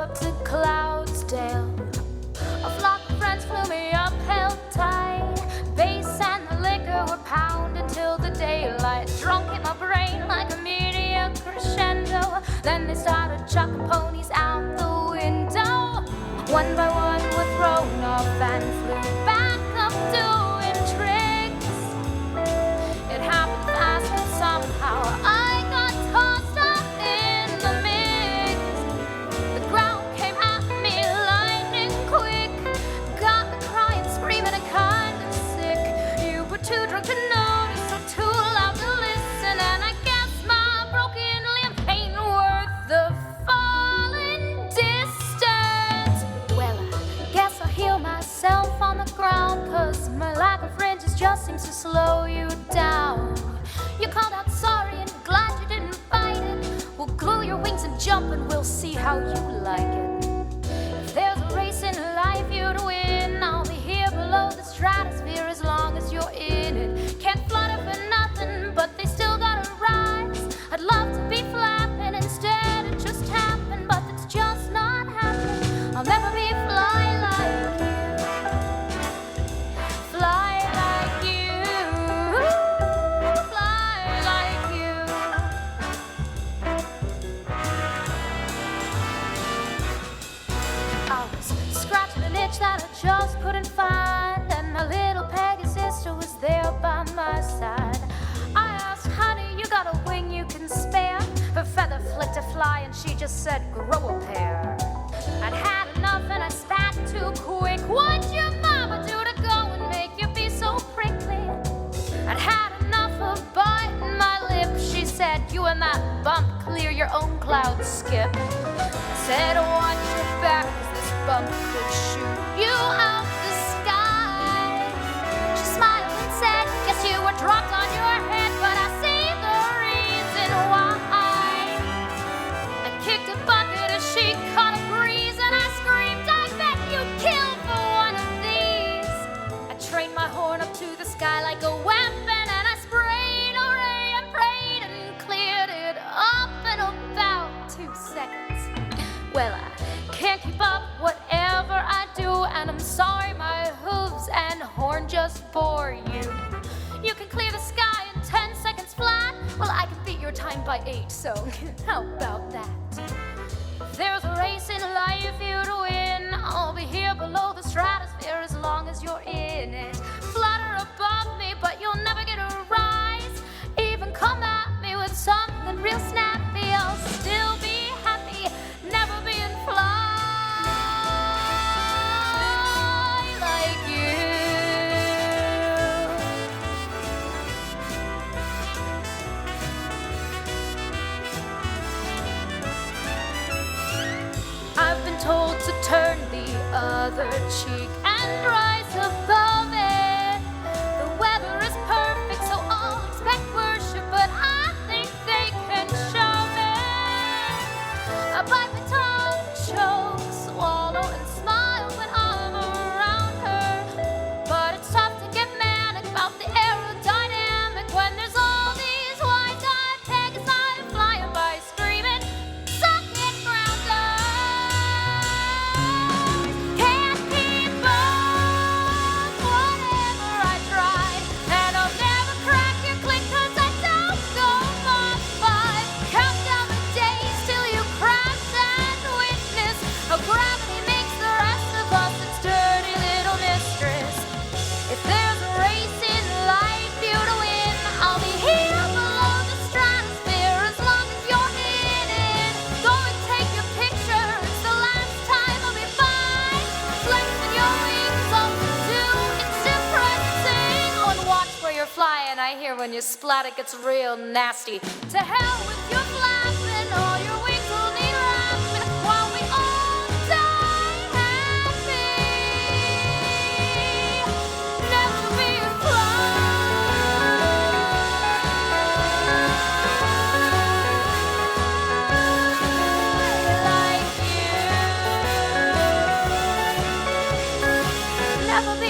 up to Cloudsdale. A flock of friends flew me up held tight. Bass and the liquor were pounding till the daylight. Drunk in my brain like a meteor crescendo. Then they started chucking ponies out the window. One by one were thrown off and flew back up doing tricks. It happened fast but somehow I got tossed up in the mix. The ground came at me lightning quick. Got me crying, screaming and kind of sick. You were too drunk to notice or too loud to listen. And I guess my broken limb ain't worth the falling distance. Well, I guess I'll heal myself on the ground, 'cause my lack of fringes just seems to slow you down. You called out sorry and glad you didn't fight it. We'll glue your wings and jump and we'll see how you like it. If there's a race in life you'd win, I'll be here below the stratosphere as long as you're in it. Can't flutter for nothing, but they still gotta rise. I'd love to be flapping, instead it just happened, but it's just not happening. I'll never be fly like you. Fly like you. Fly like you. I was scratching an itch that I just couldn't find, and my little Peggy sister was there by my side. I asked, honey, you got a wing you can spare? Her feather flicked a fly and she just said, grow a pair. I'd had enough and I spat too quick. What'd your mama do to go and make you be so prickly? I'd had enough of biting my lip. She said, you and that bump clear your own cloud skip. I said, watch your back, 'cause this bump could shoot you out the sky. She smiled and said, guess you were dropped on your head, but I see the reason why. I kicked a bucket as she caught a breeze, and I screamed, I bet you'd kill for one of these. I trained my horn up to the sky like a weapon, and I sprayed, hooray, and prayed, and cleared it up in about 2 seconds. Well, I can't keep up whatever I do, and I'm sorry my hooves and horn just bore you. You can clear the sky in 10 seconds flat. Well, I can beat your time by 8, so how about that? If there's a race in life you'd win, I'll be here below the stratosphere as long as you're in it. Flutter above me, but you'll never get a rise. Even come at me with something real snappy, I'll still be happy, never being fly like you. I've been told to turn the other cheek and rise above it. The weather is perfect, so I'll expect worship, but I think they can shove it. I bite my tongue, choke, swallow, and smile when I'm around her. But it's tough to get manic about the aerodynamic when there's all these wide-eyed Pegasi flying by screaming, suck it, grounders! Can't keep up whatever I tried, and I'll never crack your click 'cause I don't go Mach 5. Count down the days till you crash and witness how gravity makes the rest of us its dirty little mistress. If there's a race in life you'd win, I'll be here below the stratosphere as long as you're in it. Go and take your picture, it's the last time I'll be by. Flexing your wings all to do, it's depressing. Oh, and watch where you're flying, I hear when you splat it gets real nasty. To hell with your flapping, all your wings will need wrapping while we all die happy. Never be a fly like you. Never be